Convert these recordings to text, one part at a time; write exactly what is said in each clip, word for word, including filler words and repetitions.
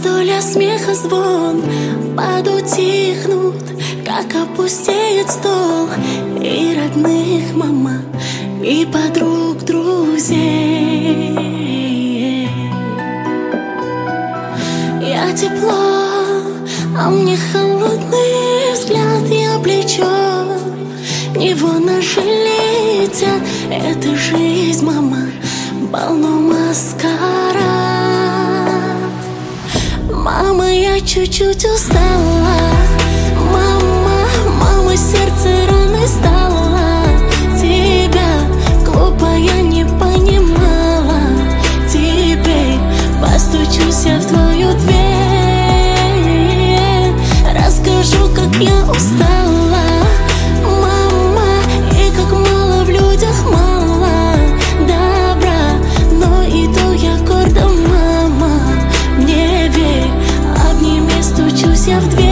застолья смеха звон подутихнут, как опустеет стол. И родных, мама, и подруг, друзей. Я тепло, а мне холодный взгляд. Я плечо, в него наши летят. Это жизнь, мама, полно маскара. Мама, я чуть-чуть устала. Мама, мама, сердце раной стало. Тебя глупо я не понимала. Теперь постучусь я в твою дверь. Расскажу, как я устала. Мама, и как мало в людях мало добра. Но иду я гордо, мама, мне верь. Обними, стучусь я в дверь.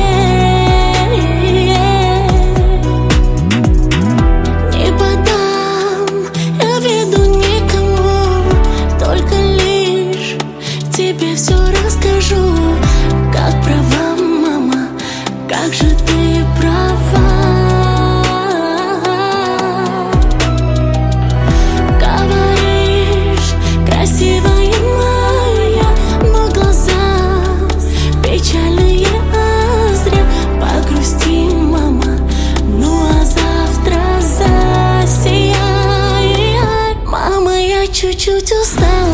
Не подам я виду никому, только лишь тебе все расскажу. Как права, мама, как же ты права. Говоришь, красивая моя, но глаза печальные, а зря. Погрусти, мама, ну а завтра засияй. Мама, я чуть-чуть устала.